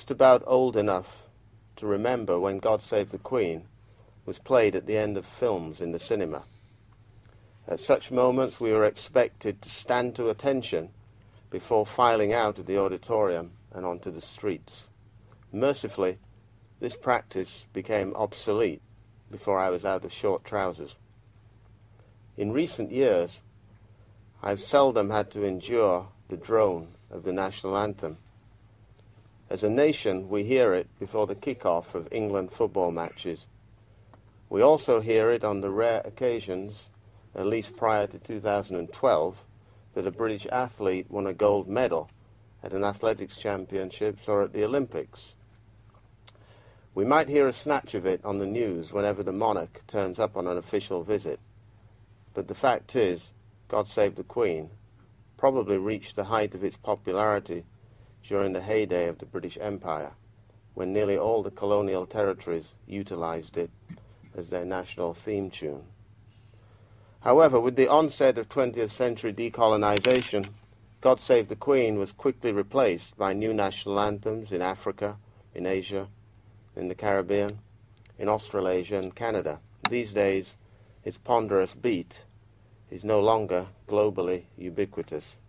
just about old enough to remember when God Save the Queen was played at the end of films in the cinema. At such moments we were expected to stand to attention before filing out of the auditorium and onto the streets. Mercifully, this practice became obsolete before I was out of short trousers. In recent years, I've seldom had to endure the drone of the national anthem. As a nation, we hear it before the kick-off of England football matches. We also hear it on the rare occasions, at least prior to 2012, that a British athlete won a gold medal at an athletics championships or at the Olympics. We might hear a snatch of it on the news whenever the monarch turns up on an official visit. But the fact is, God Save the Queen probably reached the height of its popularity during the heyday of the British Empire, when nearly all the colonial territories utilized it as their national theme tune. However, with the onset of 20th century decolonization, God Save the Queen was quickly replaced by new national anthems in Africa, in Asia, in the Caribbean, in Australasia and Canada. These days, its ponderous beat is no longer globally ubiquitous.